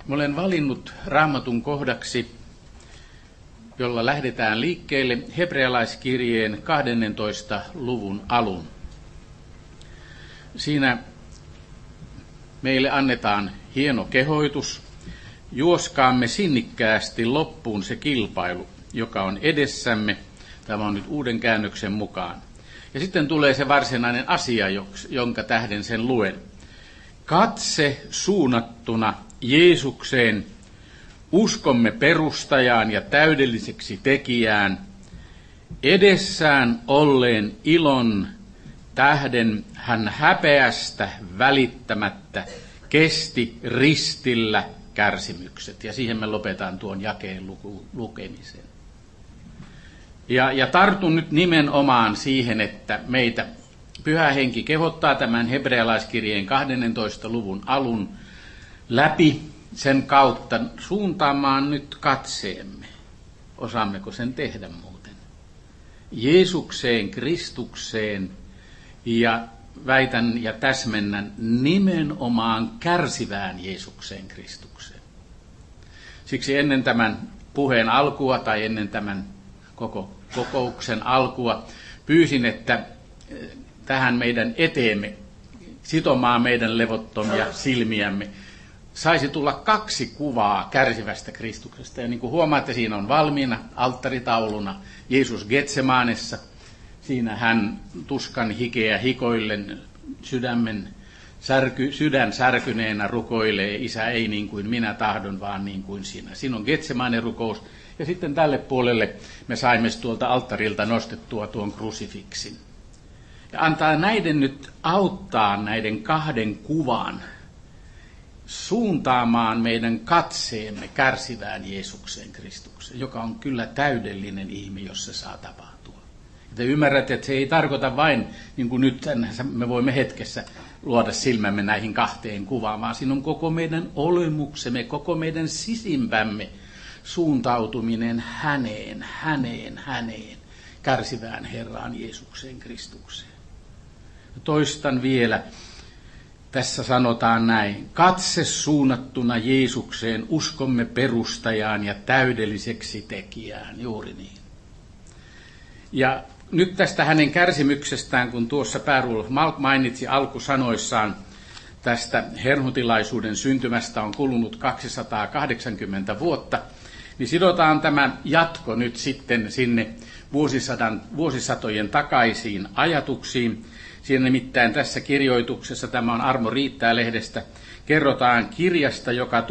Mä olen valinnut Raamatun kohdaksi, jolla lähdetään liikkeelle hebrealaiskirjeen 12. luvun alun. Siinä meille annetaan hieno kehoitus. Juoskaamme sinnikkäästi loppuun se kilpailu, joka on edessämme. Tämä on nyt uuden käännöksen mukaan. Ja sitten tulee se varsinainen asia, jonka tähden sen luen. Katse suunnattuna Jeesukseen, uskomme perustajaan ja täydelliseksi tekijään, edessään olleen ilon tähden hän häpeästä välittämättä kesti ristillä kärsimykset. Ja siihen me lopetaan tuon jakeen lukemisen. Ja tartun nyt nimenomaan siihen, että meitä Pyhä Henki kehottaa tämän hebrealaiskirjeen 12. luvun alun läpi sen kautta suuntaamaan nyt katseemme. Osaammeko sen tehdä muuten? Jeesukseen, Kristukseen ja väitän ja täsmennän nimenomaan kärsivään Jeesukseen, Kristukseen. Siksi ennen tämän puheen alkua tai ennen tämän koko kokouksen alkua pyysin, että tähän meidän eteemme sitomaan meidän levottomia silmiämme saisi tulla 2 kuvaa kärsivästä Kristuksesta. Ja niin kuin huomaatte, siinä on valmiina alttaritauluna Jeesus Getsemanessa. Siinä hän tuskan hikeä hikoillen sydän särkyneenä rukoilee, Isä, ei niin kuin minä tahdon, vaan niin kuin sinä. Siinä on Getsemanen rukous. Ja sitten tälle puolelle me saimme tuolta alttarilta nostettua tuon krusifiksin. Ja antaa näiden nyt auttaa näiden 2 kuvan suuntaamaan meidän katseemme kärsivään Jeesukseen, Kristukseen, joka on kyllä täydellinen ihme, jos se saa tapahtua. Ja te ymmärrätte, että se ei tarkoita vain, niin kuin nyt me voimme hetkessä luoda silmämme näihin 2 kuvaan, vaan siinä on koko meidän olemuksemme, koko meidän sisimpämme suuntautuminen häneen, kärsivään Herraan Jeesukseen, Kristukseen. Toistan vielä. Tässä sanotaan näin. Katse suunnattuna Jeesukseen, uskomme perustajaan ja täydelliseksi tekijään. Juuri niin. Ja nyt tästä hänen kärsimyksestään, kun tuossa Pär-Ulf Malk mainitsi alkusanoissaan tästä hermutilaisuuden syntymästä on kulunut 280 vuotta, niin sidotaan tämä jatko nyt sitten sinne vuosisatojen takaisiin ajatuksiin. Siinä nimittäin tässä kirjoituksessa, tämä on Armo Riittää-lehdestä, kerrotaan kirjasta, joka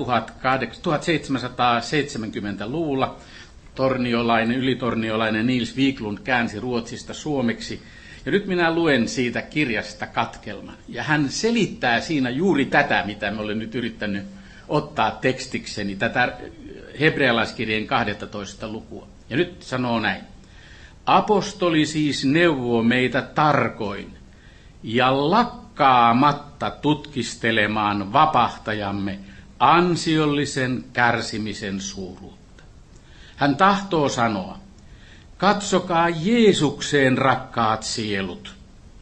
1770-luvulla ylitorniolainen Niels Wiklund käänsi ruotsista suomeksi. Ja nyt minä luen siitä kirjasta katkelman. Ja hän selittää siinä juuri tätä, mitä mä olen nyt yrittänyt ottaa tekstikseni, tätä hebrealaiskirjeen 12. lukua. Ja nyt sanoo näin. Apostoli siis neuvoo meitä tarkoin ja lakkaamatta tutkistelemaan vapahtajamme ansiollisen kärsimisen suuruutta. Hän tahtoo sanoa, katsokaa Jeesukseen, rakkaat sielut.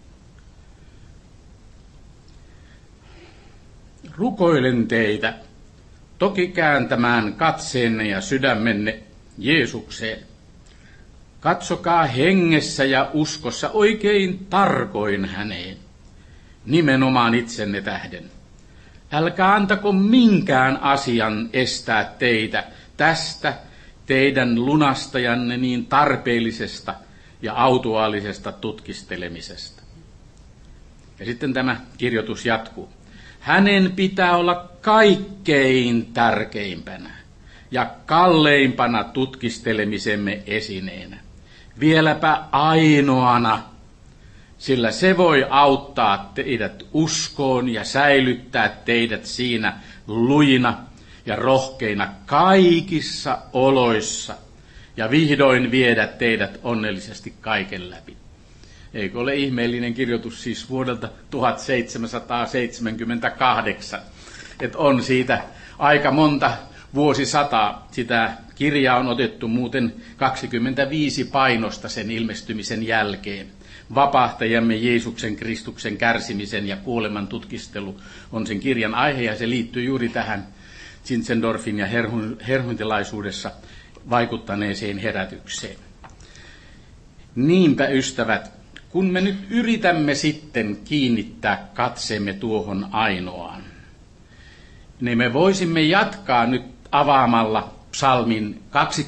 Rukoilen teitä, toki kääntämään katseenne ja sydämenne Jeesukseen. Katsokaa hengessä ja uskossa oikein tarkoin häneen, nimenomaan itsenne tähden. Älkää antako minkään asian estää teitä tästä teidän lunastajanne niin tarpeellisesta ja autuaalisesta tutkistelemisesta. Ja sitten tämä kirjoitus jatkuu. Hänen pitää olla kaikkein tärkeimpänä ja kalleimpana tutkistelemisemme esineenä. Vieläpä ainoana, sillä se voi auttaa teidät uskoon ja säilyttää teidät siinä lujina ja rohkeina kaikissa oloissa ja vihdoin viedä teidät onnellisesti kaiken läpi. Eikö ole ihmeellinen kirjoitus siis vuodelta 1778, että on siitä aika monta vuosisataa. Sitä kirjaa on otettu muuten 25 painosta sen ilmestymisen jälkeen. Vapahtajamme Jeesuksen Kristuksen kärsimisen ja kuoleman tutkistelu on sen kirjan aihe ja se liittyy juuri Zinzendorfin ja herhuntilaisuudessa vaikuttaneeseen herätykseen. Niinpä, ystävät, kun me nyt yritämme sitten kiinnittää katseemme tuohon ainoaan, niin me voisimme jatkaa nyt avaamalla psalmin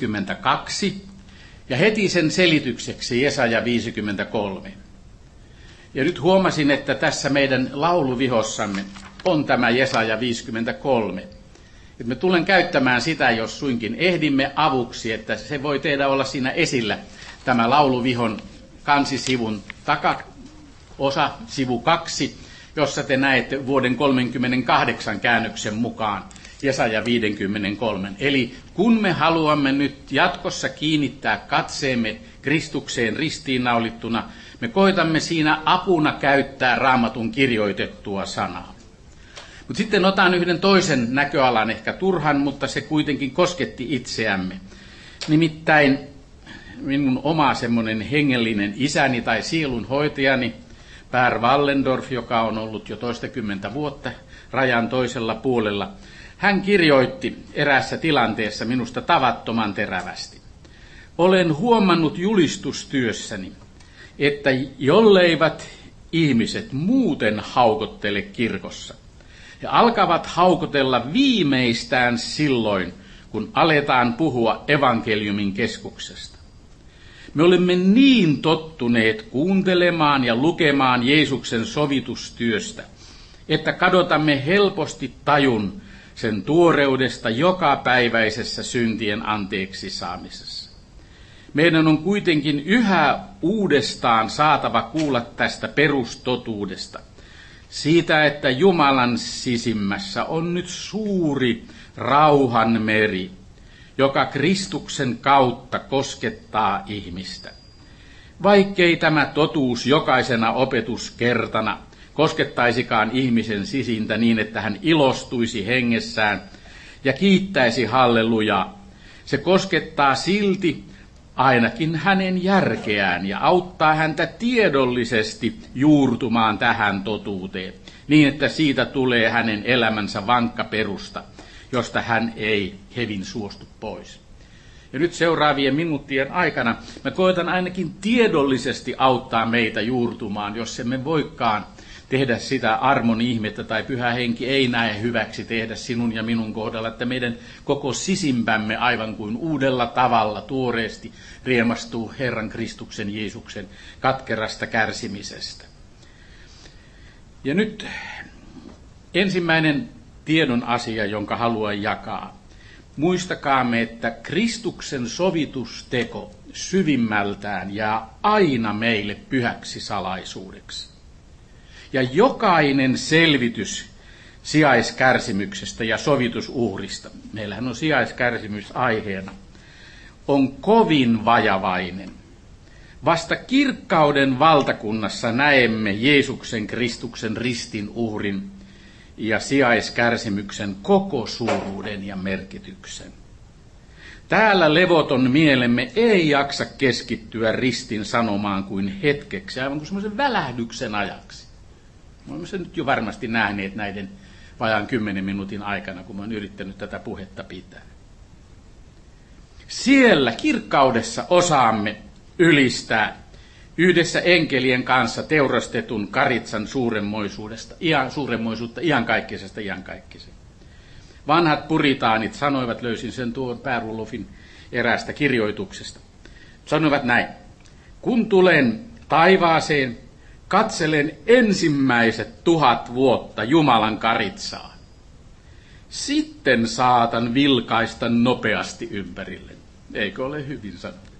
22 ja heti sen selitykseksi Jesaja 53. Ja nyt huomasin, että tässä meidän lauluvihossamme on tämä Jesaja 53. Et me tulen käyttämään sitä, jos suinkin ehdimme avuksi, että se voi tehdä olla siinä esillä, tämä lauluvihon kansisivun takaosa, sivu 2, jossa te näette vuoden 38 käännöksen mukaan Jesaja 53. Eli kun me haluamme nyt jatkossa kiinnittää katseemme Kristukseen ristiinnaulittuna, me koitamme siinä apuna käyttää Raamatun kirjoitettua sanaa. Mutta sitten otan yhden toisen näköalan, ehkä turhan, mutta se kuitenkin kosketti itseämme. Nimittäin minun oma semmoinen hengellinen isäni tai sielunhoitajani, Per Wallendorf, joka on ollut jo toistakymmentä vuotta rajan toisella puolella, hän kirjoitti eräässä tilanteessa minusta tavattoman terävästi. Olen huomannut julistustyössäni, että jolleivät ihmiset muuten haukottele kirkossa, he alkavat haukotella viimeistään silloin, kun aletaan puhua evankeliumin keskuksesta. Me olemme niin tottuneet kuuntelemaan ja lukemaan Jeesuksen sovitustyöstä, että kadotamme helposti tajun sen tuoreudesta jokapäiväisessä syntien anteeksi saamisessa. Meidän on kuitenkin yhä uudestaan saatava kuulla tästä perustotuudesta, siitä, että Jumalan sisimmässä on nyt suuri rauhan meri, joka Kristuksen kautta koskettaa ihmistä. Vaikkei tämä totuus jokaisena opetuskertana koskettaisikaan ihmisen sisintä niin, että hän ilostuisi hengessään ja kiittäisi hallelujaa, se koskettaa silti ainakin hänen järkeään ja auttaa häntä tiedollisesti juurtumaan tähän totuuteen, niin että siitä tulee hänen elämänsä vankka perusta, josta hän ei hevin suostu pois. Ja nyt seuraavien minuuttien aikana mä koitan ainakin tiedollisesti auttaa meitä juurtumaan, jos emme voikaan tehdä sitä armon ihmettä tai Pyhä Henki ei näe hyväksi tehdä sinun ja minun kohdalla, että meidän koko sisimpämme aivan kuin uudella tavalla tuoreesti riemastuu Herran Kristuksen Jeesuksen katkerasta kärsimisestä. Ja nyt ensimmäinen tiedon asia, jonka haluan jakaa. Muistakaamme, että Kristuksen sovitusteko syvimmältään jää aina meille pyhäksi salaisuudeksi. Ja jokainen selvitys sijaiskärsimyksestä ja sovitusuhrista, meillähän on sijaiskärsimys aiheena, on kovin vajavainen. Vasta kirkkauden valtakunnassa näemme Jeesuksen Kristuksen ristin uhrin ja sijaiskärsimyksen koko suuruuden ja merkityksen. Täällä levoton mielemme ei jaksa keskittyä ristin sanomaan kuin hetkeksi, aivan kuin semmoisen välähdyksen ajaksi. Olemme sen nyt jo varmasti nähneet näiden vajaan 10 minuutin aikana, kun olen yrittänyt tätä puhetta pitää. Siellä kirkkaudessa osaamme ylistää yhdessä enkelien kanssa teurastetun karitsan suuremmoisuutta iankaikkisesta iankaikkiseen. Vanhat puritaanit sanoivat, löysin sen tuon Per Rudolfin eräästä kirjoituksesta, sanoivat näin: kun tulen taivaaseen, katselen ensimmäiset 1000 vuotta Jumalan karitsaa. Sitten saatan vilkaista nopeasti ympärille. Eikö ole hyvin sanottu?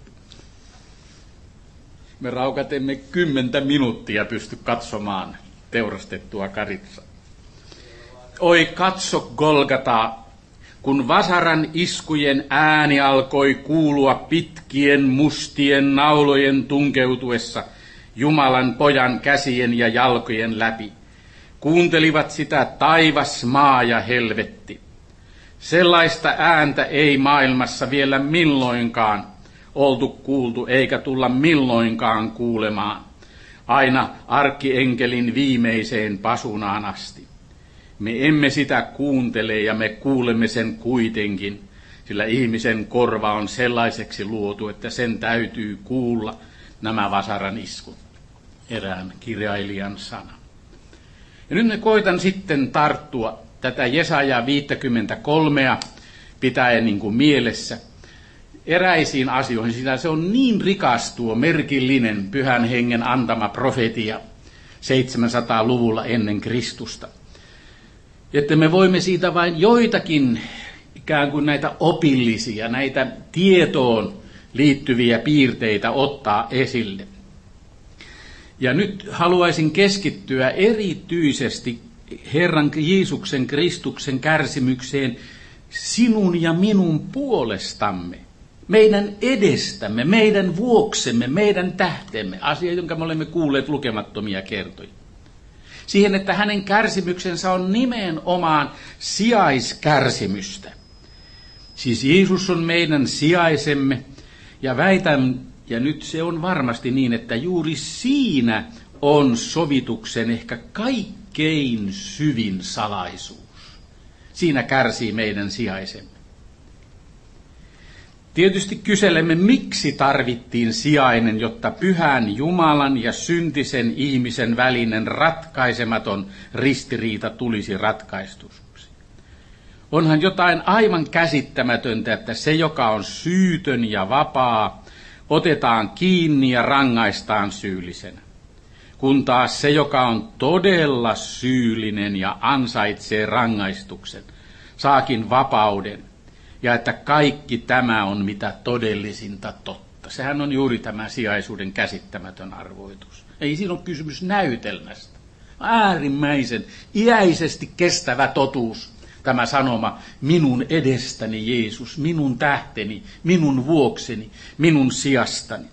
Me raukat emme 10 minuuttia pysty katsomaan teurastettua karitsaa. Oi katso Golgataa, kun vasaran iskujen ääni alkoi kuulua pitkien mustien naulojen tunkeutuessa Jumalan pojan käsien ja jalkojen läpi. Kuuntelivat sitä taivas, maa ja helvetti. Sellaista ääntä ei maailmassa vielä milloinkaan oltu kuultu eikä tulla milloinkaan kuulemaan, aina arkkienkelin viimeiseen pasunaan asti. Me emme sitä kuuntele ja me kuulemme sen kuitenkin, sillä ihmisen korva on sellaiseksi luotu, että sen täytyy kuulla nämä vasaran iskut. Erään kirjailijan sana. Ja nyt me koitan sitten tarttua tätä Jesaja 53 pitäen niin kuin mielessä eräisiin asioihin, sillä se on niin rikas tuo merkillinen Pyhän Hengen antama profetia 700-luvulla ennen Kristusta, että me voimme siitä vain joitakin ikään kuin näitä opillisia, näitä tietoon liittyviä piirteitä ottaa esille. Ja nyt haluaisin keskittyä erityisesti Herran Jeesuksen Kristuksen kärsimykseen sinun ja minun puolestamme, meidän edestämme, meidän vuoksemme, meidän tähtemme, asia, jonka me olemme kuulleet lukemattomia kertoja. Siihen, että hänen kärsimyksensä on nimenomaan sijaiskärsimystä. Siis Jeesus on meidän sijaisemme, ja väitän, ja nyt se on varmasti niin, että juuri siinä on sovituksen ehkä kaikkein syvin salaisuus. Siinä kärsii meidän sijaisemme. Tietysti kyselemme, miksi tarvittiin sijainen, jotta pyhän Jumalan ja syntisen ihmisen välinen ratkaisematon ristiriita tulisi ratkaistuksi. Onhan jotain aivan käsittämätöntä, että se, joka on syytön ja vapaa, otetaan kiinni ja rangaistaan syyllisenä. Kun taas se, joka on todella syyllinen ja ansaitsee rangaistuksen, saakin vapauden. Ja että kaikki tämä on mitä todellisinta totta. Sehän on juuri tämä sijaisuuden käsittämätön arvoitus. Ei siinä ole kysymys näytelmästä. Äärimmäisen iäisesti kestävä totuus. Tämä sanoma, minun edestäni Jeesus, minun tähteni, minun vuokseni, minun sijastani.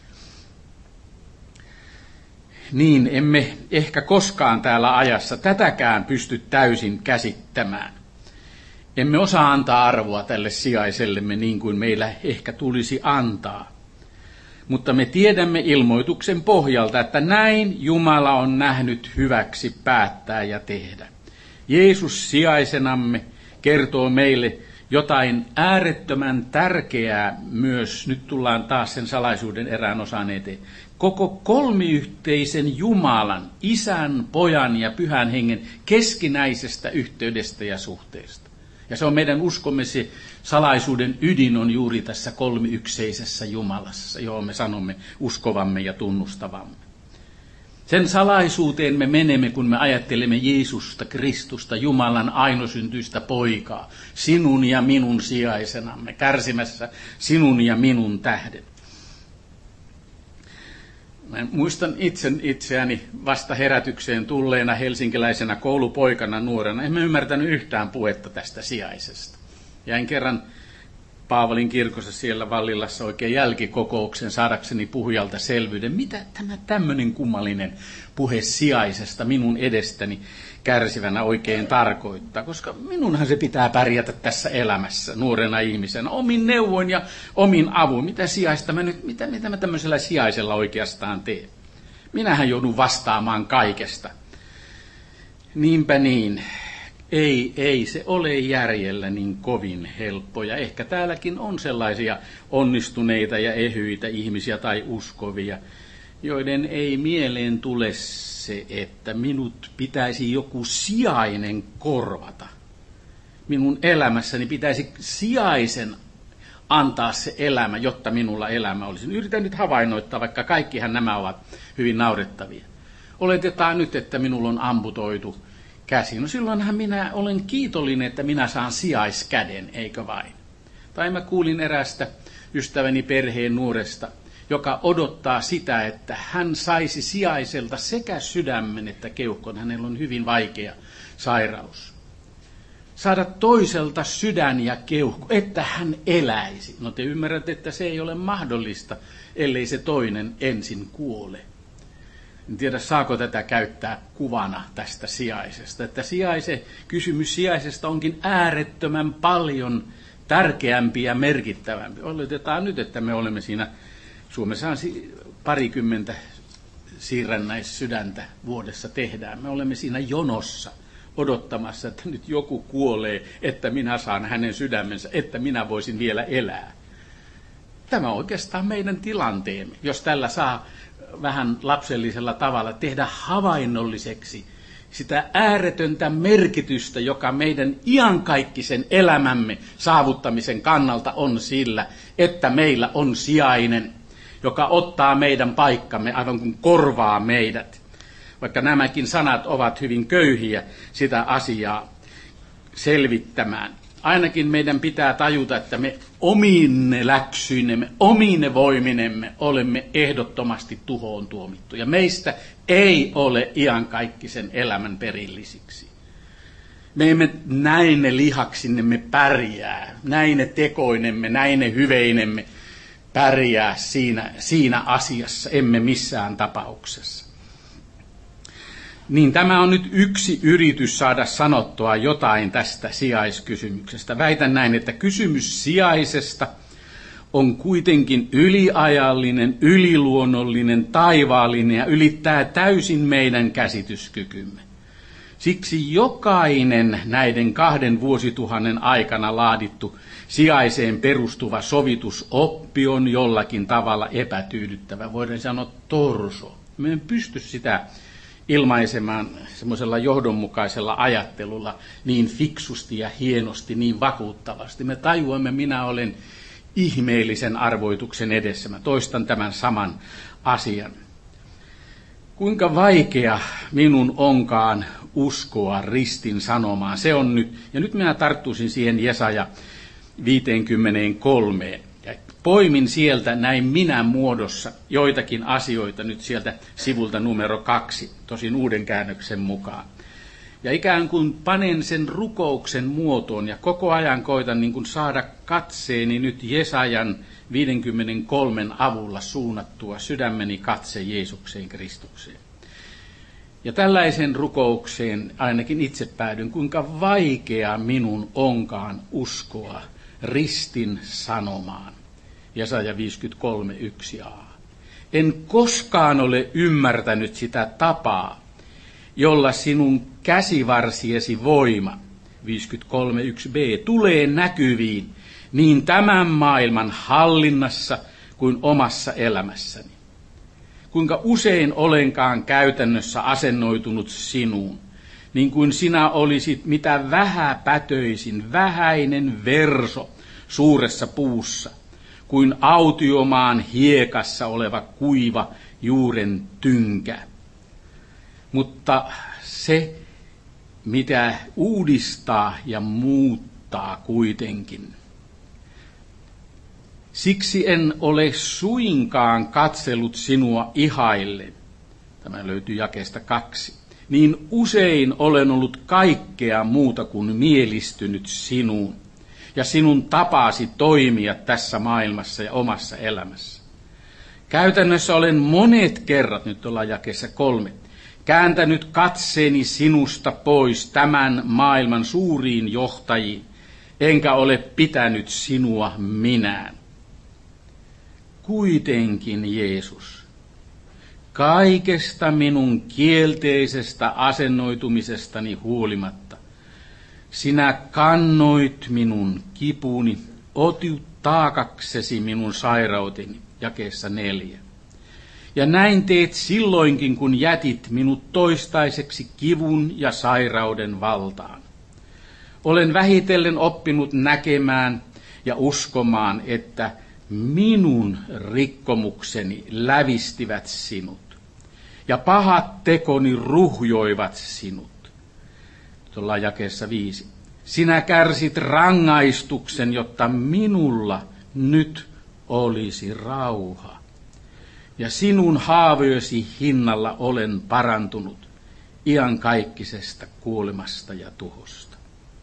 Niin emme ehkä koskaan täällä ajassa tätäkään pysty täysin käsittämään. Emme osaa antaa arvoa tälle sijaisellemme niin kuin meillä ehkä tulisi antaa. Mutta me tiedämme ilmoituksen pohjalta, että näin Jumala on nähnyt hyväksi päättää ja tehdä. Jeesus sijaisenamme kertoo meille jotain äärettömän tärkeää myös, nyt tullaan taas sen salaisuuden erään osan eteen, koko kolmiyhteisen Jumalan, Isän, Pojan ja Pyhän Hengen keskinäisestä yhteydestä ja suhteesta. Ja se on meidän uskomme, se salaisuuden ydin on juuri tässä kolmiykseisessä Jumalassa, johon me sanomme uskovamme ja tunnustavamme. Sen salaisuuteen me menemme, kun me ajattelemme Jeesusta, Kristusta, Jumalan ainoasyntyistä poikaa, sinun ja minun sijaisenamme, kärsimässä sinun ja minun tähden. Mä muistan itseäni vasta herätykseen tulleena helsinkiläisenä koulupoikana nuorena. En mä ymmärtänyt yhtään puhetta tästä sijaisesta. Jäin kerran Paavalin kirkossa siellä Vallilassa oikein jälkikokouksen saadakseni puhujalta selvyyden. Mitä tämä tämmöinen kummallinen puhe sijaisesta minun edestäni kärsivänä oikein tarkoittaa? Koska minunhan se pitää pärjätä tässä elämässä nuorena ihmisenä omin neuvoin ja omin avuin. Mitä sijaista mitä mä tämmöisellä sijaisella oikeastaan teen? Minähän joudun vastaamaan kaikesta. Niinpä niin. Ei se ole järjellä niin kovin helppo. Ja ehkä täälläkin on sellaisia onnistuneita ja ehyitä ihmisiä tai uskovia, joiden ei mieleen tule se, että minut pitäisi joku sijainen korvata. Minun elämässäni pitäisi sijaisen antaa se elämä, jotta minulla elämä olisi. Yritän nyt havainnoittaa, vaikka kaikkihan nämä ovat hyvin naurettavia. Oletetaan nyt, että minulla on amputoitu käsi. No silloinhan minä olen kiitollinen, että minä saan sijaiskäden, eikö vain? Tai mä kuulin erästä ystäväni perheen nuoresta, joka odottaa sitä, että hän saisi sijaiselta sekä sydämen että keuhkon. Hänellä on hyvin vaikea sairaus. Saada toiselta sydän ja keuhko, että hän eläisi. No te ymmärrätte, että se ei ole mahdollista, ellei se toinen ensin kuole. En tiedä, saako tätä käyttää kuvana tästä sijaisesta. Että kysymys sijaisesta onkin äärettömän paljon tärkeämpi ja merkittävämpi. Oletetaan nyt, että me olemme siinä, Suomessa 20 siirrännäissydäntä vuodessa tehdään. Me olemme siinä jonossa odottamassa, että nyt joku kuolee, että minä saan hänen sydämensä, että minä voisin vielä elää. Tämä on oikeastaan meidän tilanteemme, jos tällä saa vähän lapsellisella tavalla tehdä havainnolliseksi sitä ääretöntä merkitystä, joka meidän iankaikkisen elämämme saavuttamisen kannalta on sillä, että meillä on sijainen, joka ottaa meidän paikkamme aivan kuin korvaa meidät. Vaikka nämäkin sanat ovat hyvin köyhiä sitä asiaa selvittämään. Ainakin meidän pitää tajuta, että me omine läksyinemme, omine voiminemme olemme ehdottomasti tuhoon tuomittuja. Meistä ei ole iankaikkisen elämän perillisiksi. Me emme näine lihaksinemme pärjää, näine tekoinemme, näine hyveinemme pärjää siinä asiassa, emme missään tapauksessa. Niin tämä on nyt yksi yritys saada sanottua jotain tästä sijaiskysymyksestä. Väitän näin, että kysymys sijaisesta on kuitenkin yliajallinen, yliluonnollinen, taivaallinen ja ylittää täysin meidän käsityskykymme. Siksi jokainen näiden 2 vuosituhannen aikana laadittu sijaiseen perustuva sovitusoppi on jollakin tavalla epätyydyttävä. Voidaan sanoa torso. Me emme pysty sitä ilmaisemaan semmoisella johdonmukaisella ajattelulla niin fiksusti ja hienosti, niin vakuuttavasti. Me tajuamme, minä olen ihmeellisen arvoituksen edessä. Mä toistan tämän saman asian. Kuinka vaikea minun onkaan uskoa ristin sanomaan. Se on nyt, ja nyt minä tarttuisin siihen Jesaja 53. Ja poimin sieltä näin minä muodossa joitakin asioita nyt sieltä sivulta numero 2, tosin uuden käännöksen mukaan. Ja ikään kuin panen sen rukouksen muotoon ja koko ajan koitan niin kuin saada katseeni nyt Jesajan 53 avulla suunnattua sydämeni katse Jeesukseen Kristukseen. Ja tällaisen rukoukseen ainakin itse päädyn, kuinka vaikea minun onkaan uskoa ristin sanomaan. Jesaja 53:1a. En koskaan ole ymmärtänyt sitä tapaa, jolla sinun käsivarsiesi voima, 53:1b, tulee näkyviin niin tämän maailman hallinnassa kuin omassa elämässäni. Kuinka usein olenkaan käytännössä asennoitunut sinuun, niin kuin sinä olisit mitä vähäpätöisin, vähäinen verso suuressa puussa, kuin autiomaan hiekassa oleva kuiva juuren tynkä. Mutta se, mitä uudistaa ja muuttaa kuitenkin. Siksi en ole suinkaan katsellut sinua ihaillen. Tämä löytyy jakeesta 2. Niin usein olen ollut kaikkea muuta kuin mielistynyt sinuun ja sinun tapaasi toimia tässä maailmassa ja omassa elämässä. Käytännössä olen monet kerrat, nyt ollaan jakeessa 3, kääntänyt katseeni sinusta pois tämän maailman suuriin johtajiin, enkä ole pitänyt sinua minään. Kuitenkin Jeesus, kaikesta minun kielteisestä asennoitumisestani huolimatta, sinä kannoit minun kipuni, otit taakaksesi minun sairauteni, jakeessa 4. Ja näin teet silloinkin, kun jätit minut toistaiseksi kivun ja sairauden valtaan. Olen vähitellen oppinut näkemään ja uskomaan, että minun rikkomukseni lävistivät sinut, ja pahat tekoni ruhjoivat sinut. Tuolla jakeessa 5. Sinä kärsit rangaistuksen, jotta minulla nyt olisi rauha. Ja sinun haavojesi hinnalla olen parantunut iankaikkisesta kuolemasta ja tuhosta.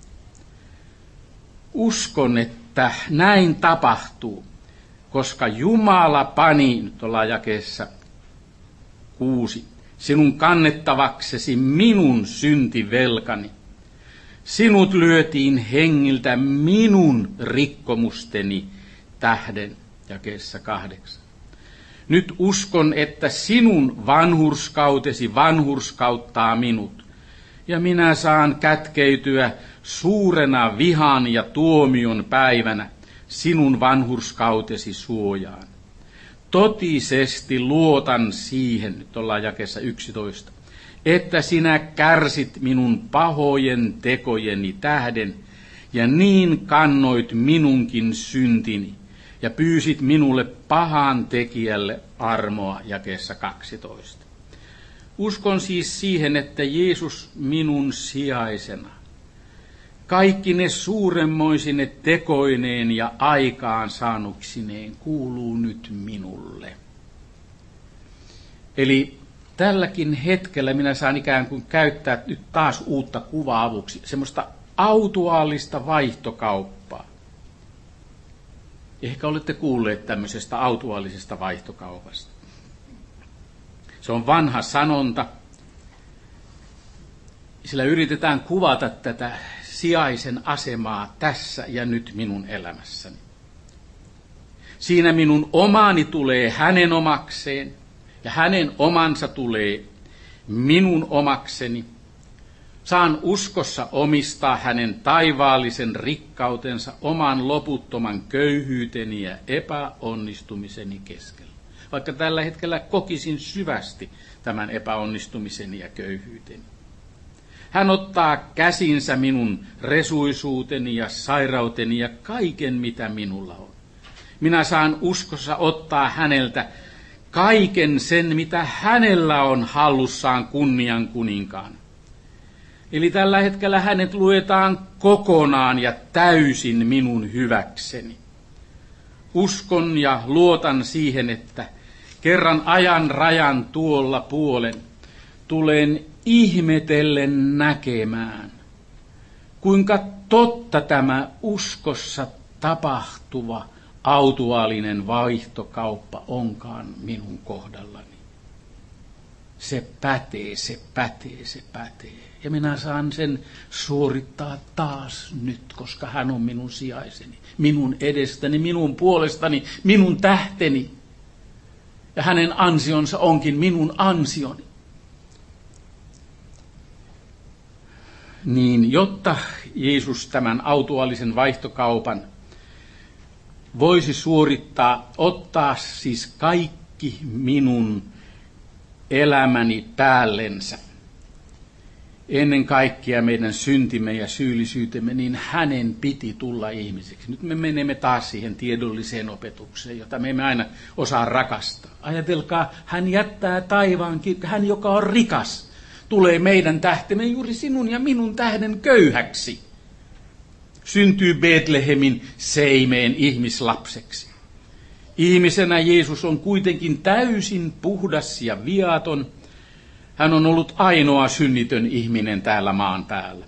Uskon, että näin tapahtuu, koska Jumala pani, nyt ollaan jakeessa 6, sinun kannettavaksesi minun syntivelkani. Sinut lyötiin hengiltä minun rikkomusteni tähden, jakeessa 8. Nyt uskon, että sinun vanhurskautesi vanhurskauttaa minut, ja minä saan kätkeytyä suurena vihan ja tuomion päivänä sinun vanhurskautesi suojaan. Totisesti luotan siihen, nyt ollaan jakeessa 11, että sinä kärsit minun pahojen tekojeni tähden, ja niin kannoit minunkin syntini, ja pyysit minulle pahan tekijälle armoa, jakeessa 12. Uskon siis siihen, että Jeesus minun sijaisena, kaikki ne suuremmoisine tekoineen ja aikaan saanuksineen kuuluu nyt minulle. Eli tälläkin hetkellä minä saan ikään kuin käyttää nyt taas uutta kuva-avuksi, semmoista autuaalista vaihtokauppaa. Ehkä olette kuulleet tämmöisestä autuaalisesta vaihtokaupasta. Se on vanha sanonta. Sillä yritetään kuvata tätä sijaisen asemaa tässä ja nyt minun elämässäni. Siinä minun omani tulee hänen omakseen ja hänen omansa tulee minun omakseni. Saan uskossa omistaa hänen taivaallisen rikkautensa oman loputtoman köyhyyteni ja epäonnistumiseni keskellä. Vaikka tällä hetkellä kokisin syvästi tämän epäonnistumiseni ja köyhyyteni. Hän ottaa käsinsä minun resuisuuteni ja sairauteni ja kaiken, mitä minulla on. Minä saan uskossa ottaa häneltä kaiken sen, mitä hänellä on hallussaan kunnian kuninkaan. Eli tällä hetkellä hänet luetaan kokonaan ja täysin minun hyväkseni. Uskon ja luotan siihen, että kerran ajan rajan tuolla puolen tulen ihmetellen näkemään, kuinka totta tämä uskossa tapahtuva autuaalinen vaihtokauppa onkaan minun kohdallani. Se pätee, se pätee, se pätee. Ja minä saan sen suorittaa taas nyt, koska hän on minun sijaiseni, minun edestäni, minun puolestani, minun tähteni. Ja hänen ansionsa onkin minun ansioni. Niin, jotta Jeesus tämän autuaalisen vaihtokaupan voisi suorittaa, ottaa siis kaikki minun elämäni päällensä, ennen kaikkea meidän syntimme ja syyllisyytemme, niin hänen piti tulla ihmiseksi. Nyt me menemme taas siihen tiedolliseen opetukseen, jota me emme aina osaa rakastaa. Ajatelkaa, hän jättää taivaan, hän joka on rikas, tulee meidän tähtemme juuri sinun ja minun tähden köyhäksi. Syntyy Betlehemin seimeen ihmislapseksi. Ihmisenä Jeesus on kuitenkin täysin puhdas ja viaton. Hän on ollut ainoa synnitön ihminen täällä maan päällä.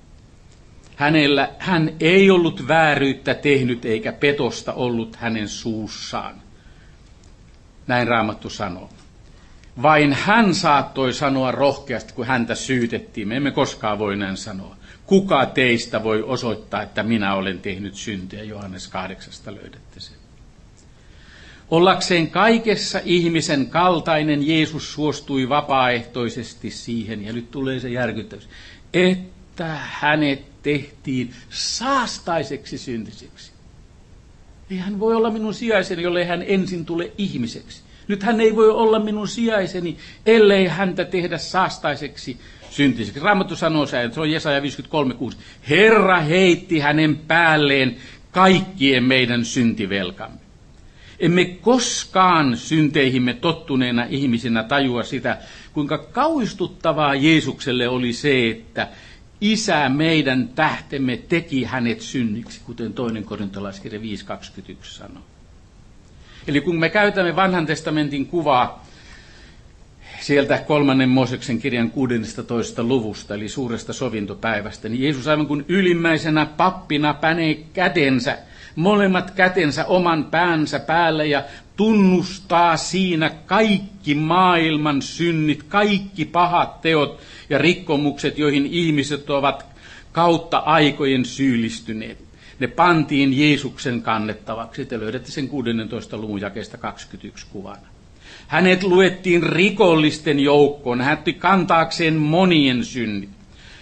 Hän ei ollut vääryyttä tehnyt eikä petosta ollut hänen suussaan. Näin Raamattu sanoo. Vain hän saattoi sanoa rohkeasti, kun häntä syytettiin. Me emme koskaan voi näin sanoa. Kuka teistä voi osoittaa, että minä olen tehnyt syntiä? Johannes 8 löydätte sen. Ollakseen kaikessa ihmisen kaltainen Jeesus suostui vapaaehtoisesti siihen, ja nyt tulee se järkyttävyys, että hänet tehtiin saastaiseksi syntiseksi. Ei hän voi olla minun sijaiseni, jollei hän ensin tule ihmiseksi. Nyt hän ei voi olla minun sijaiseni, ellei häntä tehdä saastaiseksi syntiseksi. Raamattu sanoo, että se on Jesaja 53:6. Herra heitti hänen päälleen kaikkien meidän syntivelkamme. Emme koskaan synteihimme tottuneena ihmisinä tajua sitä, kuinka kauhistuttavaa Jeesukselle oli se, että Isä meidän tähtemme teki hänet synniksi, kuten 2 Korintolaiskirja 5:21 sanoo. Eli kun me käytämme vanhan testamentin kuvaa sieltä 3. Mooseksen kirjan 16. luvusta, eli suuresta sovintopäivästä, niin Jeesus aivan kuin ylimmäisenä pappina panee kätensä, molemmat kätensä oman päänsä päälle ja tunnustaa siinä kaikki maailman synnit, kaikki pahat teot ja rikkomukset, joihin ihmiset ovat kautta aikojen syyllistyneet. Ne pantiin Jeesuksen kannettavaksi. Te löydätte sen 16. luvun jakeesta 21 kuvana. Hänet luettiin rikollisten joukkoon. Hän otti kantaakseen monien synnit.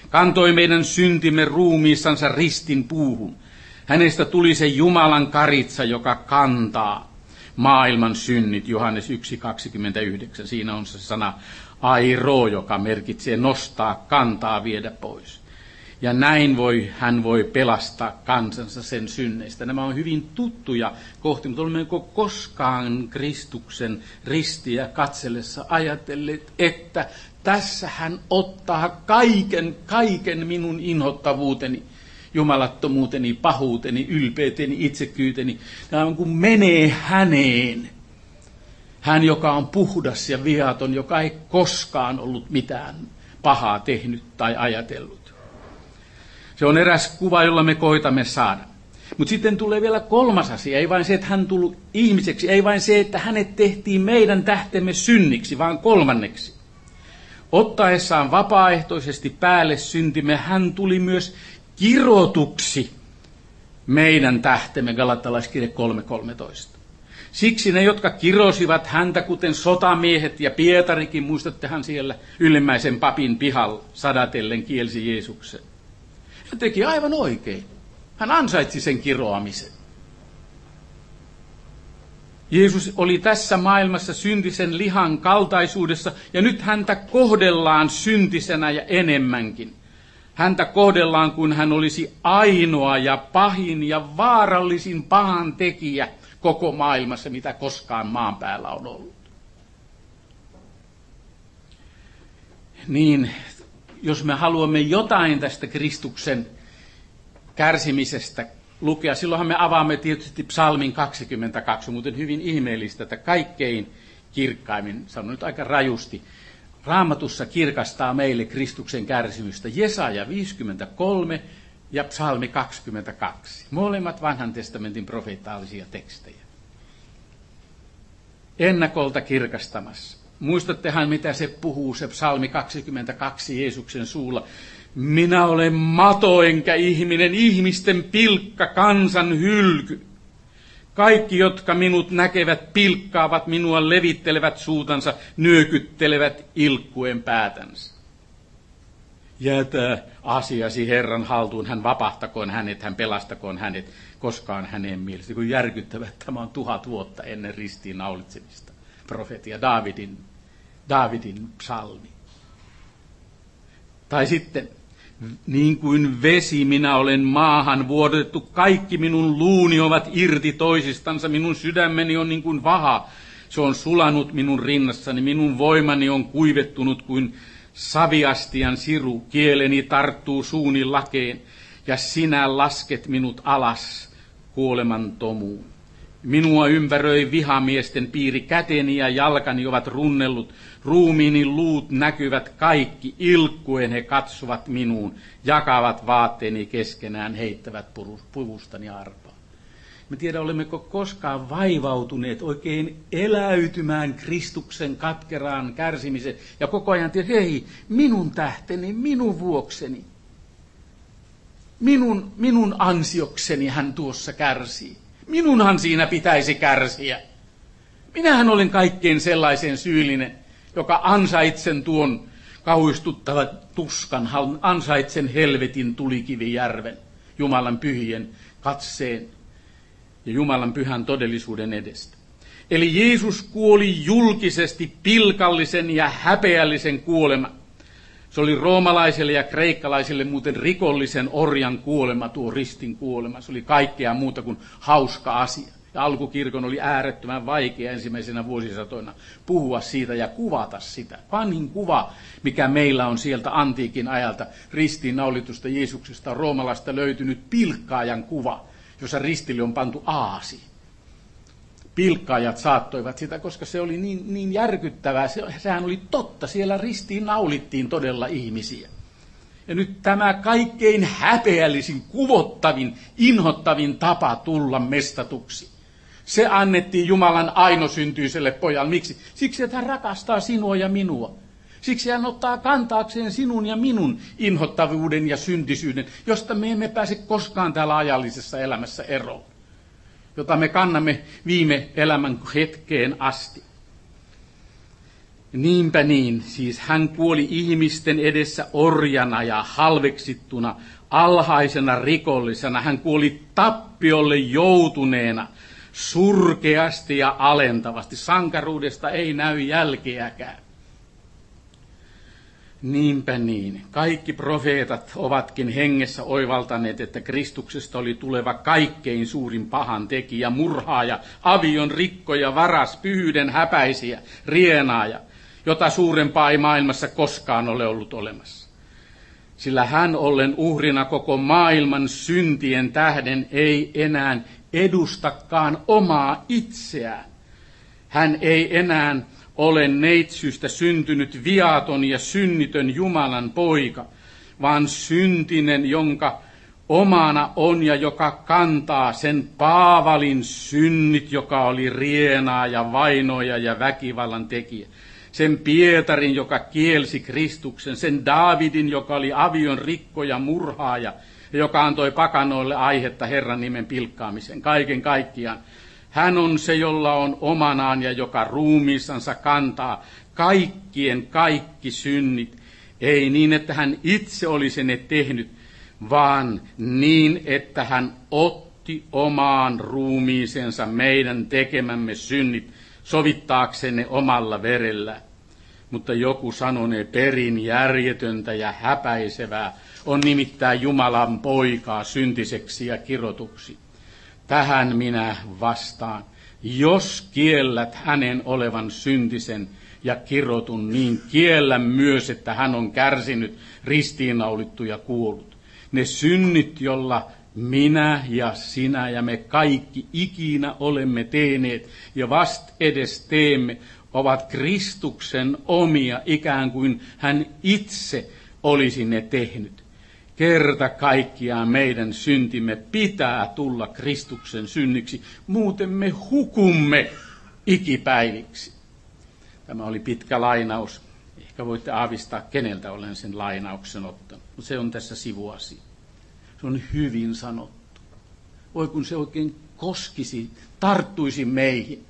kantoi meidän syntimme ruumiissansa ristin puuhun. Hänestä tuli se Jumalan karitsa, joka kantaa maailman synnit, Johannes 1.29. Siinä on se sana airo, joka merkitsee nostaa, kantaa, viedä pois. Ja näin hän voi pelastaa kansansa sen synneistä. Nämä on hyvin tuttuja kohti, mutta olemmeko koskaan Kristuksen ristiä katsellessa ajatelleet, että tässä hän ottaa kaiken minun inhottavuuteni, jumalattomuuteni, pahuuteni, ylpeyteni, itsekyyteni. Tämä on kun menee häneen. Hän, joka on puhdas ja viaton, joka ei koskaan ollut mitään pahaa tehnyt tai ajatellut. Se on eräs kuva, jolla me koitamme saada. Mutta sitten tulee vielä kolmas asia. Ei vain se, että hän tuli ihmiseksi. Ei vain se, että hänet tehtiin meidän tähtemme synniksi, vaan kolmanneksi. Ottaessaan vapaaehtoisesti päälle syntimme, hän tuli myös kirotuksi meidän tähtemme, Galattalaiskirje 3.13. Siksi ne, jotka kirosivat häntä, kuten sotamiehet ja Pietarikin, muistattehan siellä ylimmäisen papin pihalla sadatellen kielsi Jeesuksen. Hän teki aivan oikein. Hän ansaitsi sen kiroamisen. Jeesus oli tässä maailmassa syntisen lihan kaltaisuudessa, ja nyt häntä kohdellaan syntisenä ja enemmänkin. Häntä kohdellaan, kun hän olisi ainoa ja pahin ja vaarallisin pahan tekijä koko maailmassa, mitä koskaan maan päällä on ollut. Niin, jos me haluamme jotain tästä Kristuksen kärsimisestä lukea, silloinhan me avaamme tietysti psalmin 22, muuten hyvin ihmeellistä, että kaikkein kirkkaimmin, sanon nyt aika rajusti, Raamatussa kirkastaa meille Kristuksen kärsimystä Jesaja 53 ja psalmi 22. Molemmat vanhan testamentin profeetallisia tekstejä. Ennakolta kirkastamassa. Muistattehan, mitä se puhuu, se psalmi 22 Jeesuksen suulla. Minä olen mato enkä ihminen, ihmisten pilkka, kansan hylky. Kaikki, jotka minut näkevät, pilkkaavat minua, levittelevät suutansa, nyökyttelevät ilkkuen päätänsä. Jätä asiasi Herran haltuun, hän vapahtakoon hänet, hän pelastakoon hänet, koskaan hänen mielestä. Kun järkyttävät, tämä on 1000 vuotta ennen ristiin naulitsemista. Profetia Daavidin psalmi. Tai sitten, niin kuin vesi minä olen maahan vuodatettu, kaikki minun luuni ovat irti toisistansa, minun sydämeni on niin kuin vaha, se on sulanut minun rinnassani, minun voimani on kuivettunut kuin saviastian siru, kieleni tarttuu suuni lakeen, ja sinä lasket minut alas kuoleman tomuun. Minua ympäröi vihamiesten piiri, käteni ja jalkani ovat runnellut, ruumiini luut näkyvät kaikki, ilkkuen he katsovat minuun, jakavat vaatteeni keskenään, heittävät puvustani arpaa. Mä tiedän, olemmeko koskaan vaivautuneet oikein eläytymään Kristuksen katkeraan kärsimisen ja koko ajan tiedä, hei, minun tähteni, minun vuokseni, minun ansiokseni hän tuossa kärsii. Minunhan siinä pitäisi kärsiä. Minähän olen kaikkein sellaisen syyllinen, joka ansaitsen tuon kauhistuttavan tuskan, ansaitsen helvetin tulikivijärven, Jumalan pyhien katseen ja Jumalan pyhän todellisuuden edestä. Eli Jeesus kuoli julkisesti pilkallisen ja häpeällisen kuoleman. Se oli roomalaisille ja kreikkalaisille muuten rikollisen orjan kuolema, tuo ristin kuolema. Se oli kaikkea muuta kuin hauska asia. Ja alkukirkon oli äärettömän vaikea ensimmäisenä vuosisatoina puhua siitä ja kuvata sitä. Vanhin kuva, mikä meillä on sieltä antiikin ajalta ristiinnaulitusta Jeesuksesta, on Roomalasta löytynyt pilkkaajan kuva, jossa ristille on pantu aasi. Pilkkaajat saattoivat sitä, koska se oli niin järkyttävää. Sehän oli totta. Siellä ristiin naulittiin todella ihmisiä. Ja nyt tämä kaikkein häpeällisin, kuvottavin, inhottavin tapa tulla mestatuksi. Se annettiin Jumalan ainosyntyiselle pojalle. Miksi? Siksi, että hän rakastaa sinua ja minua. Siksi hän ottaa kantaakseen sinun ja minun inhottavuuden ja syntisyyden, josta me emme pääse koskaan täällä ajallisessa elämässä eroon, jota me kannamme viime elämän hetkeen asti. Niinpä niin, siis hän kuoli ihmisten edessä orjana ja halveksittuna, alhaisena rikollisena. Hän kuoli tappiolle joutuneena, surkeasti ja alentavasti. Sankaruudesta ei näy jälkeäkään. Niinpä niin, kaikki profeetat ovatkin hengessä oivaltaneet, että Kristuksesta oli tuleva kaikkein suurin pahan tekijä, murhaaja, avion rikkoja, varas, pyhyyden häpäisiä, rienaaja, jota suurempaa ei maailmassa koskaan ole ollut olemassa. Sillä hän ollen uhrina koko maailman syntien tähden ei enää edustakaan omaa itseään. Hän ei enää ole neitsyystä syntynyt viaton ja synnitön Jumalan poika, vaan syntinen, jonka omana on ja joka kantaa sen Paavalin synnit, joka oli rienaaja, vainoja ja väkivallan tekijä. Sen Pietarin, joka kielsi Kristuksen, sen Daavidin, joka oli avion rikkoja, murhaaja, ja joka antoi pakanoille aihetta Herran nimen pilkkaamiseen. Kaiken kaikkiaan hän on se, jolla on omanaan ja joka ruumiissansa kantaa kaikkien kaikki synnit. Ei niin, että hän itse olisi ne tehnyt, vaan niin, että hän otti omaan ruumiisensa meidän tekemämme synnit sovittaakseen ne omalla verellä. Mutta joku sanonee perin järjetöntä ja häpäisevää on nimittää Jumalan poikaa syntiseksi ja kirotuksi. Tähän minä vastaan, jos kiellät hänen olevan syntisen ja kirotun, niin kiellä myös, että hän on kärsinyt, ristiinnaulittu ja kuollut. Ne synnit, jolla minä ja sinä ja me kaikki ikinä olemme tehneet ja vast edes teemme, ovat Kristuksen omia, ikään kuin hän itse olisi ne tehnyt. Kerta kaikkiaan meidän syntimme pitää tulla Kristuksen synniksi, muuten me hukumme ikipäiviksi. Tämä oli pitkä lainaus. Ehkä voitte aavistaa, keneltä olen sen lainauksen ottanut. Mutta se on tässä sivuasia. Se on hyvin sanottu. Voi kun se oikein koskisi, tarttuisi meihin.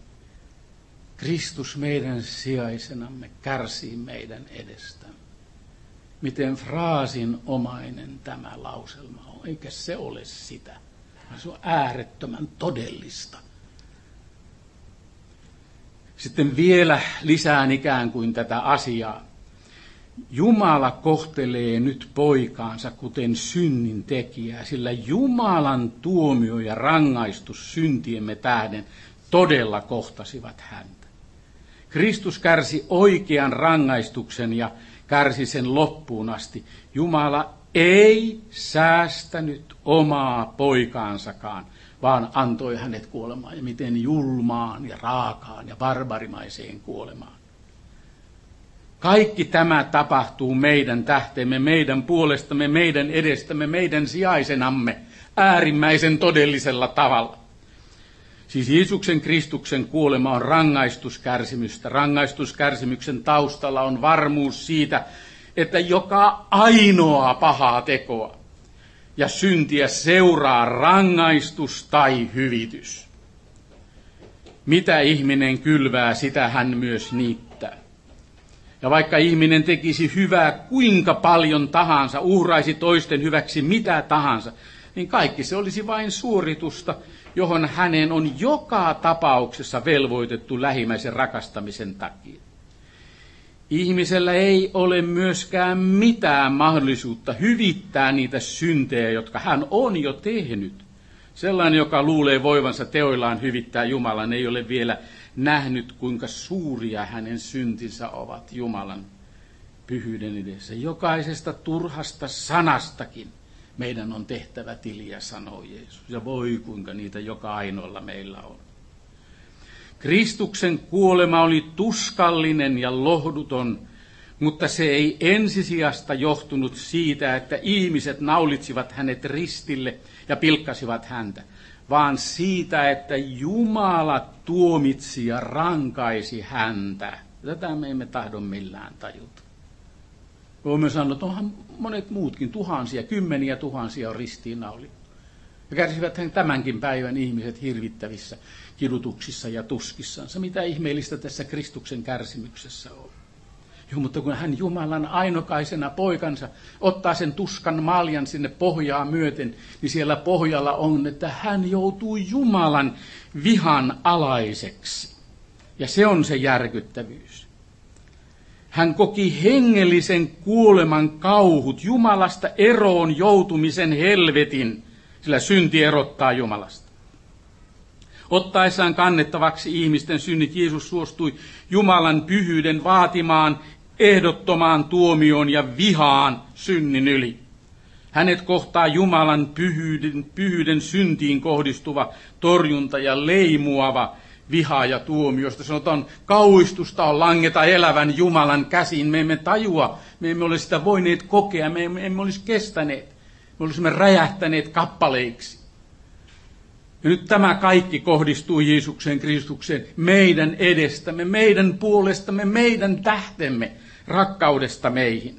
Kristus meidän sijaisenamme kärsii meidän edestämme. Miten fraasinomainen tämä lauselma on, eikä se ole sitä. Se on äärettömän todellista. Sitten vielä lisään ikään kuin tätä asiaa. Jumala kohtelee nyt poikaansa kuten synnin tekijää, sillä Jumalan tuomio ja rangaistus syntiemme tähden todella kohtasivat häntä. Kristus kärsi oikean rangaistuksen ja kärsi sen loppuun asti. Jumala ei säästänyt omaa poikaansakaan, vaan antoi hänet kuolemaan. Ja miten julmaan ja raakaan ja barbarimaiseen kuolemaan. Kaikki tämä tapahtuu meidän tähteemme, meidän puolestamme, meidän edestämme, meidän sijaisenamme äärimmäisen todellisella tavalla. Siis Jeesuksen Kristuksen kuolema on rangaistuskärsimystä. Rangaistuskärsimyksen taustalla on varmuus siitä, että joka ainoa pahaa tekoa ja syntiä seuraa rangaistus tai hyvitys. Mitä ihminen kylvää, sitä hän myös niittää. Ja vaikka ihminen tekisi hyvää kuinka paljon tahansa, uhraisi toisten hyväksi mitä tahansa, niin kaikki se olisi vain suoritusta, johon hänen on joka tapauksessa velvoitettu lähimmäisen rakastamisen takia. Ihmisellä ei ole myöskään mitään mahdollisuutta hyvittää niitä syntejä, jotka hän on jo tehnyt. Sellainen, joka luulee voivansa teoillaan hyvittää Jumalan, ei ole vielä nähnyt, kuinka suuria hänen syntinsä ovat Jumalan pyhyyden edessä. Jokaisesta turhasta sanastakin meidän on tehtävä tiliä, sanoo Jeesus. Ja voi kuinka niitä joka ainoalla meillä on. Kristuksen kuolema oli tuskallinen ja lohduton, mutta se ei ensisijasta johtunut siitä, että ihmiset naulitsivat hänet ristille ja pilkkasivat häntä, vaan siitä, että Jumala tuomitsi ja rankaisi häntä. Tätä me emme tahdo millään tajuta. Voimme sanoa, että onhan monet muutkin, tuhansia, kymmeniä tuhansia on ristiinnaulittu. Ja kärsivät tämänkin päivän ihmiset hirvittävissä kidutuksissa ja tuskissansa. Mitä ihmeellistä tässä Kristuksen kärsimyksessä on? Joo, mutta kun hän Jumalan ainokaisena poikansa ottaa sen tuskan maljan sinne pohjaa myöten, niin siellä pohjalla on, että hän joutuu Jumalan vihan alaiseksi. Ja se on se järkyttävyys. Hän koki hengellisen kuoleman kauhut, Jumalasta eroon joutumisen helvetin, sillä synti erottaa Jumalasta. Ottaessaan kannettavaksi ihmisten synnit Jeesus suostui Jumalan pyhyyden vaatimaan ehdottomaan tuomioon ja vihaan synnin yli. Hänet kohtaa Jumalan pyhyyden syntiin kohdistuva torjunta ja leimuava viha ja tuomiosta. Sanotaan, kauhistusta on langeta elävän Jumalan käsiin. Me emme tajua, me emme ole sitä voineet kokea, me emme olisi kestäneet. Me olisimme räjähtäneet kappaleiksi. Ja nyt tämä kaikki kohdistuu Jeesukseen Kristukseen meidän edestämme, meidän puolestamme, meidän tähtemme, rakkaudesta meihin.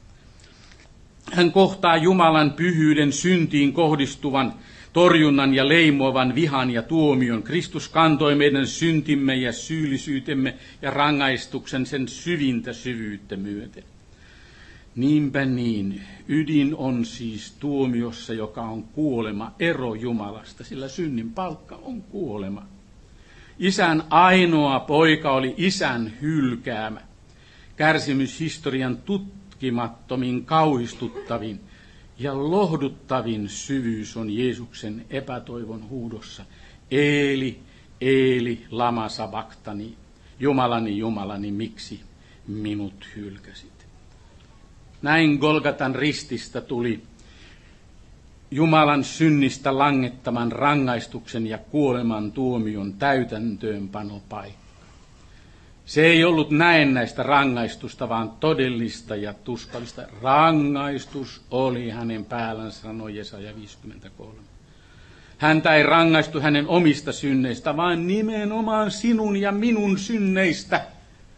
Hän kohtaa Jumalan pyhyyden syntiin kohdistuvan torjunnan ja leimuavan vihan ja tuomion. Kristus kantoi meidän syntimme ja syyllisyytemme ja rangaistuksen sen syvintä syvyyttä myöten. Niinpä niin, ydin on siis tuomiossa, joka on kuolema, ero Jumalasta, sillä synnin palkka on kuolema. Isän ainoa poika oli isän hylkäämä. Kärsimyshistorian tutkimattomin, kauhistuttavin ja lohduttavin syvyys on Jeesuksen epätoivon huudossa. Eeli, Eeli, lama sabaktani, Jumalani, Jumalani, miksi minut hylkäsit? Näin Golgatan rististä tuli Jumalan synnistä langettaman rangaistuksen ja kuoleman tuomion täytäntöönpanopaikka. Se ei ollut näennäistä rangaistusta, vaan todellista ja tuskallista. Rangaistus oli hänen päällänsä, sanoi Jesaja 53. Häntä ei rangaistu hänen omista synneistä, vaan nimenomaan sinun ja minun synneistä.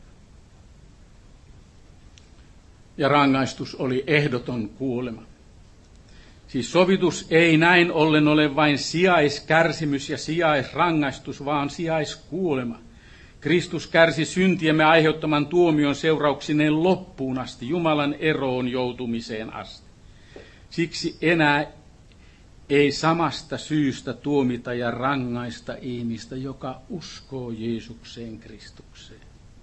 Ja rangaistus oli ehdoton kuolema. Siis sovitus ei näin ollen ole vain sijaiskärsimys ja sijaisrangaistus, vaan sijaiskuolema. Kristus kärsi syntiemme aiheuttaman tuomion seurauksineen loppuun asti, Jumalan eroon joutumiseen asti. Siksi enää ei samasta syystä tuomita ja rangaista ihmistä, joka uskoo Jeesukseen Kristukseen.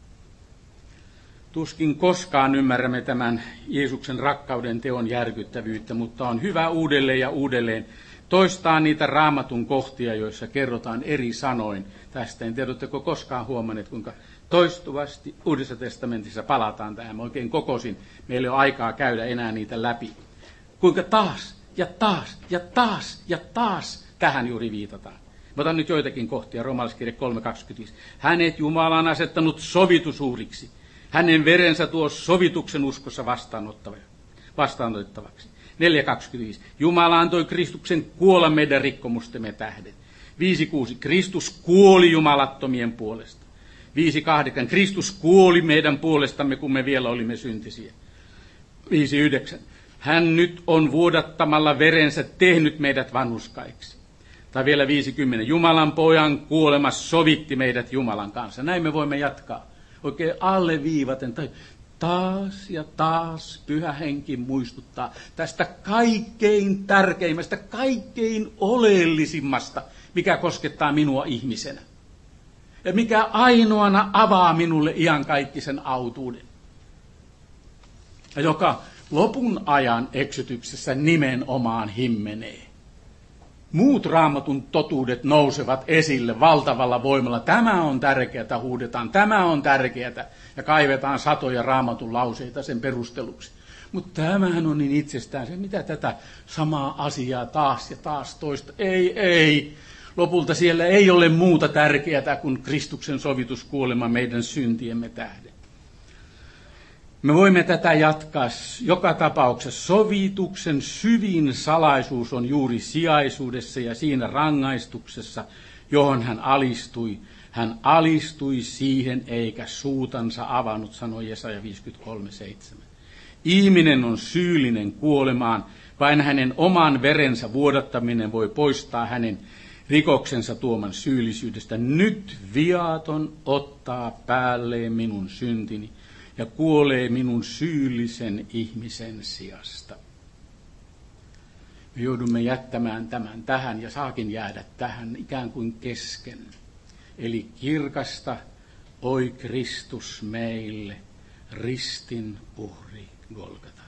Tuskin koskaan ymmärrämme tämän Jeesuksen rakkauden teon järkyttävyyttä, mutta on hyvä uudelleen ja uudelleen toistaa niitä Raamatun kohtia, joissa kerrotaan eri sanoin tästä. En tiedä, oletteko koskaan huomanneet, kuinka toistuvasti Uudessa testamentissa palataan tähän. Mä oikein kokosin, meillä ei ole aikaa käydä enää niitä läpi. Kuinka taas ja taas ja taas ja taas tähän juuri viitataan. Mä otan nyt joitakin kohtia, Roomalaiskirje 3.25. Hänet Jumala on asettanut sovitusuhriksi. Hänen verensä tuo sovituksen uskossa vastaanotettavaksi. 4.25. Jumala antoi Kristuksen kuolla meidän rikkomustemme tähden. 5.6. Kristus kuoli jumalattomien puolesta. 5.8. Kristus kuoli meidän puolestamme, kun me vielä olimme syntisiä. 5.9. Hän nyt on vuodattamalla verensä tehnyt meidät vanhurskaiksi. Tai vielä 50. Jumalan pojan kuolema sovitti meidät Jumalan kanssa. Näin me voimme jatkaa. Oikein alleviivaten. Taas ja taas Pyhä Henki muistuttaa tästä kaikkein tärkeimmästä, kaikkein oleellisimmasta, mikä koskettaa minua ihmisenä. Ja mikä ainoana avaa minulle iankaikkisen autuuden. Ja joka lopun ajan eksytyksessä nimenomaan himmenee. Muut Raamatun totuudet nousevat esille valtavalla voimalla. Tämä on tärkeää, huudetaan. Tämä on tärkeää. Ja kaivetaan satoja Raamatun lauseita sen perusteluksi. Mutta tämähän on niin itsestään se, mitä tätä samaa asiaa taas ja taas toista. Ei. Lopulta siellä ei ole muuta tärkeää kuin Kristuksen sovituskuolema meidän syntiemme tähden. Me voimme tätä jatkaa joka tapauksessa. Sovituksen syvin salaisuus on juuri sijaisuudessa ja siinä rangaistuksessa, johon hän alistui. Hän alistui siihen eikä suutansa avannut, sanoi Jesaja 53.7. Ihminen on syyllinen kuolemaan, vain hänen oman verensä vuodattaminen voi poistaa hänen rikoksensa tuoman syyllisyydestä. Nyt viaton ottaa päälleen minun syntini ja kuolee minun syyllisen ihmisen sijasta. Me joudumme jättämään tämän tähän ja saakin jäädä tähän ikään kuin kesken. Eli kirkasta, oi Kristus meille, ristin uhri Golgata.